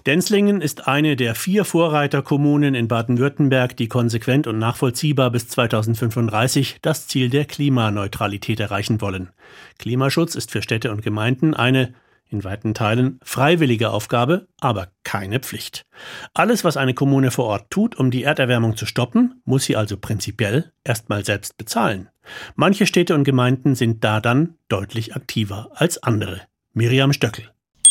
Denzlingen ist eine der 4 Vorreiterkommunen in Baden-Württemberg, die konsequent und nachvollziehbar bis 2035 das Ziel der Klimaneutralität erreichen wollen. Klimaschutz ist für Städte und Gemeinden eine, in weiten Teilen, freiwillige Aufgabe, aber keine Pflicht. Alles, was eine Kommune vor Ort tut, um die Erderwärmung zu stoppen, muss sie also prinzipiell erstmal selbst bezahlen. Manche Städte und Gemeinden sind da dann deutlich aktiver als andere. Miriam Stöckel.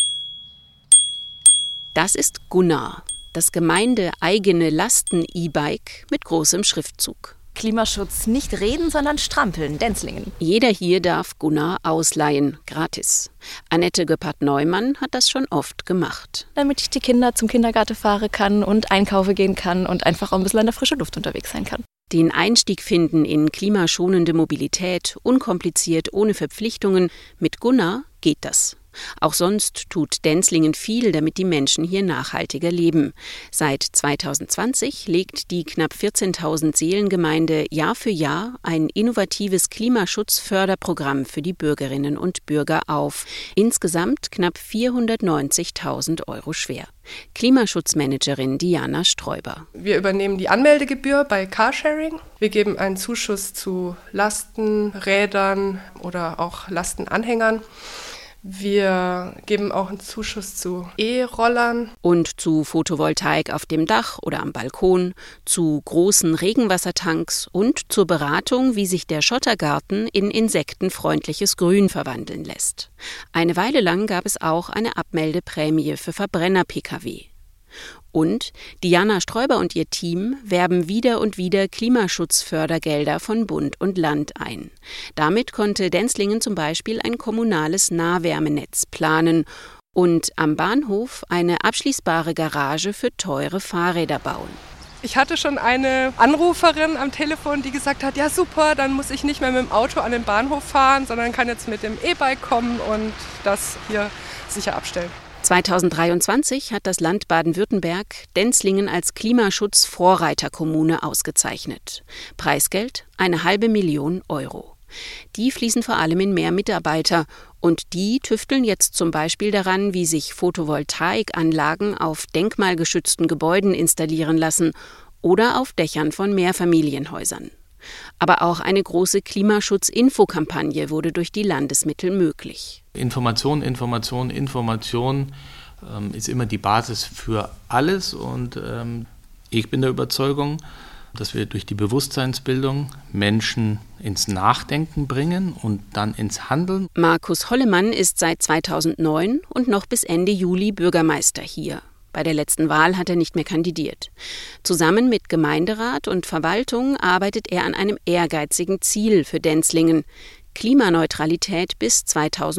Das ist Gunnar, das gemeindeeigene Lasten-E-Bike mit großem Schriftzug. Klimaschutz nicht reden, sondern strampeln, Denzlingen. Jeder hier darf Gunnar ausleihen, gratis. Annette Göppert-Neumann hat das schon oft gemacht. Damit ich die Kinder zum Kindergarten fahren kann und einkaufen gehen kann und einfach auch ein bisschen an der frischen Luft unterwegs sein kann. Den Einstieg finden in klimaschonende Mobilität, unkompliziert, ohne Verpflichtungen. Mit Gunnar geht das. Auch sonst tut Denzlingen viel, damit die Menschen hier nachhaltiger leben. Seit 2020 legt die knapp 14.000 Seelengemeinde Jahr für Jahr ein innovatives Klimaschutzförderprogramm für die Bürgerinnen und Bürger auf. Insgesamt knapp 490.000 € schwer. Klimaschutzmanagerin Diana Sträuber. Wir übernehmen die Anmeldegebühr bei Carsharing. Wir geben einen Zuschuss zu Lastenrädern oder auch Lastenanhängern. Wir geben auch einen Zuschuss zu E-Rollern. Und zu Photovoltaik auf dem Dach oder am Balkon, zu großen Regenwassertanks und zur Beratung, wie sich der Schottergarten in insektenfreundliches Grün verwandeln lässt. Eine Weile lang gab es auch eine Abmeldeprämie für Verbrenner-Pkw. Und Diana Sträuber und ihr Team werben wieder und wieder Klimaschutzfördergelder von Bund und Land ein. Damit konnte Denzlingen zum Beispiel ein kommunales Nahwärmenetz planen und am Bahnhof eine abschließbare Garage für teure Fahrräder bauen. Ich hatte schon eine Anruferin am Telefon, die gesagt hat, ja super, dann muss ich nicht mehr mit dem Auto an den Bahnhof fahren, sondern kann jetzt mit dem E-Bike kommen und das hier sicher abstellen. 2023 hat das Land Baden-Württemberg Denzlingen als Klimaschutzvorreiterkommune ausgezeichnet. Preisgeld 500.000 €. Die fließen vor allem in mehr Mitarbeiter und die tüfteln jetzt zum Beispiel daran, wie sich Photovoltaikanlagen auf denkmalgeschützten Gebäuden installieren lassen oder auf Dächern von Mehrfamilienhäusern. Aber auch eine große Klimaschutz-Infokampagne wurde durch die Landesmittel möglich. Information ist immer die Basis für alles und ich bin der Überzeugung, dass wir durch die Bewusstseinsbildung Menschen ins Nachdenken bringen und dann ins Handeln. Markus Hollemann ist seit 2009 und noch bis Ende Juli Bürgermeister hier. Bei der letzten Wahl hat er nicht mehr kandidiert. Zusammen mit Gemeinderat und Verwaltung arbeitet er an einem ehrgeizigen Ziel für Denzlingen: Klimaneutralität bis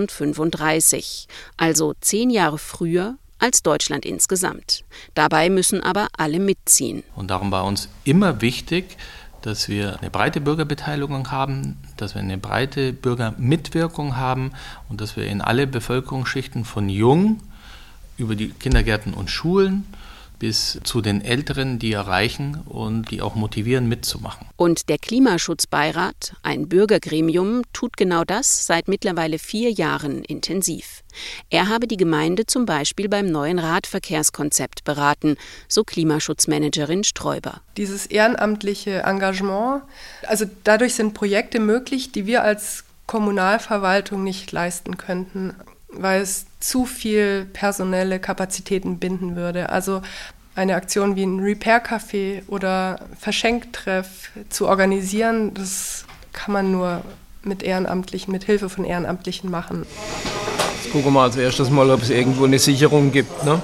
2035, also 10 Jahre früher als Deutschland insgesamt. Dabei müssen aber alle mitziehen. Und darum war uns immer wichtig, dass wir eine breite Bürgerbeteiligung haben, dass wir eine breite Bürgermitwirkung haben und dass wir in alle Bevölkerungsschichten von jung über die Kindergärten und Schulen bis zu den Älteren, die erreichen und die auch motivieren, mitzumachen. Und der Klimaschutzbeirat, ein Bürgergremium, tut genau das seit mittlerweile 4 Jahren intensiv. Er habe die Gemeinde zum Beispiel beim neuen Radverkehrskonzept beraten, so Klimaschutzmanagerin Sträuber. Dieses ehrenamtliche Engagement, also dadurch sind Projekte möglich, die wir als Kommunalverwaltung nicht leisten könnten, weil es zu viel personelle Kapazitäten binden würde. Also eine Aktion wie ein Repair-Café oder Verschenktreff zu organisieren, das kann man nur mit Hilfe von Ehrenamtlichen machen. Jetzt gucken wir als erstes mal, ob es irgendwo eine Sicherung gibt, ne?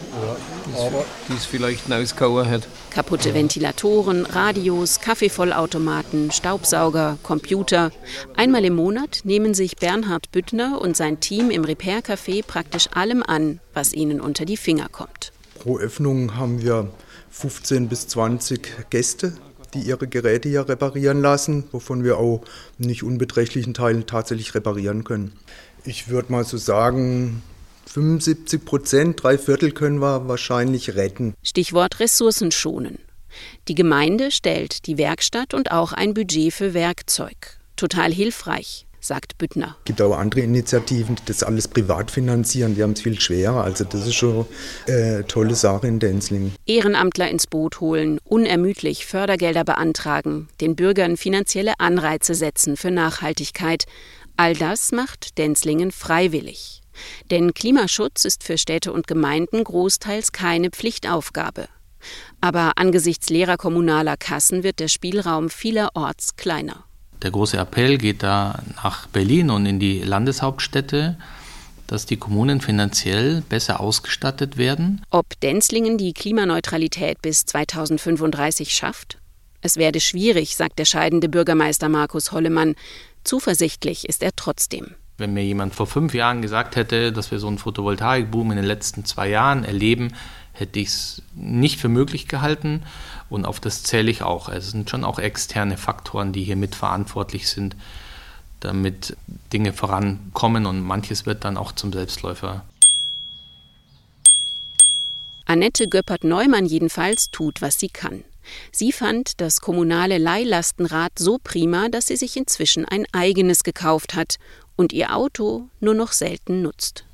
Die es vielleicht auskauen hat. Kaputte Ventilatoren, Radios, Kaffeevollautomaten, Staubsauger, Computer. Einmal im Monat nehmen sich Bernhard Büttner und sein Team im Repair-Café praktisch allem an, was ihnen unter die Finger kommt. Pro Öffnung haben wir 15 bis 20 Gäste, die ihre Geräte hier reparieren lassen, wovon wir auch nicht unbeträchtlichen Teilen tatsächlich reparieren können. Ich würde mal so sagen, 75%, 3/4 können wir wahrscheinlich retten. Stichwort Ressourcen schonen. Die Gemeinde stellt die Werkstatt und auch ein Budget für Werkzeug. Total hilfreich. sagt Büttner. Es gibt auch andere Initiativen, die das alles privat finanzieren, die haben es viel schwerer. Also das ist schon eine tolle Sache in Denzlingen. Ehrenamtler ins Boot holen, unermüdlich Fördergelder beantragen, den Bürgern finanzielle Anreize setzen für Nachhaltigkeit. All das macht Denzlingen freiwillig. Denn Klimaschutz ist für Städte und Gemeinden großteils keine Pflichtaufgabe. Aber angesichts leerer kommunaler Kassen wird der Spielraum vielerorts kleiner. Der große Appell geht da nach Berlin und in die Landeshauptstädte, dass die Kommunen finanziell besser ausgestattet werden. Ob Denzlingen die Klimaneutralität bis 2035 schafft? Es werde schwierig, sagt der scheidende Bürgermeister Markus Hollemann. Zuversichtlich ist er trotzdem. Wenn mir jemand vor 5 Jahren gesagt hätte, dass wir so einen Photovoltaikboom in den letzten 2 Jahren erleben, hätte ich es nicht für möglich gehalten. Und auf das zähle ich auch. Es sind schon auch externe Faktoren, die hier mitverantwortlich sind, damit Dinge vorankommen und manches wird dann auch zum Selbstläufer. Annette Göppert-Neumann jedenfalls tut, was sie kann. Sie fand das kommunale Leihlastenrad so prima, dass sie sich inzwischen ein eigenes gekauft hat und ihr Auto nur noch selten nutzt.